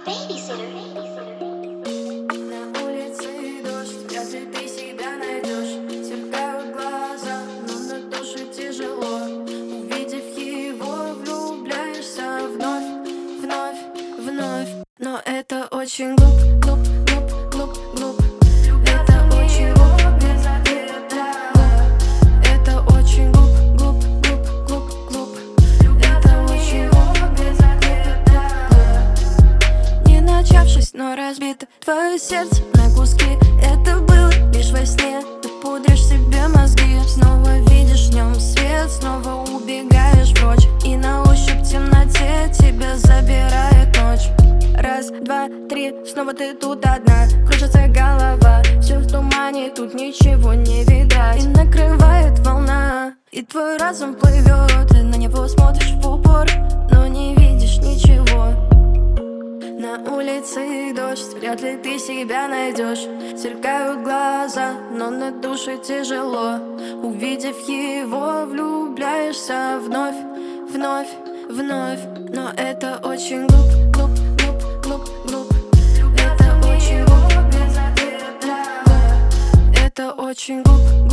На улице дождь, вряд ли ты себя найдешь. Сверкают глаза, но на душе тяжело. Увидев его, влюбляешься вновь, вновь, вновь. Но это очень глуп, глуп, глуп, глуп, глуп. Это очень глуп, без ответа. Это очень глуп, глуп, глуп, глуп, глуп. Это очень глуп, без ответа. Не начавшись, но разбито твое сердце на куски. Это было лишь во сне. Ты пудришь себе мозги. Снова видишь в нем свет, снова убегаешь прочь. И на ощупь в темноте тебя забирает ночь. Раз, два, три, снова ты тут одна. Кружится голова, все в тумане, тут ничего не видать. И накрывает волна, и твой разум плывет. Ты на него смотришь в упор, но не видишь ничего. На улице дождь, вряд ли ты себя найдешь. Сверкают глаза, но на душе тяжело. Увидев его, влюбляешься вновь, вновь, вновь. Но это очень глуп, глуп, глуп, глуп, глуп. Это очень глуп, без ответа. Это очень глуп.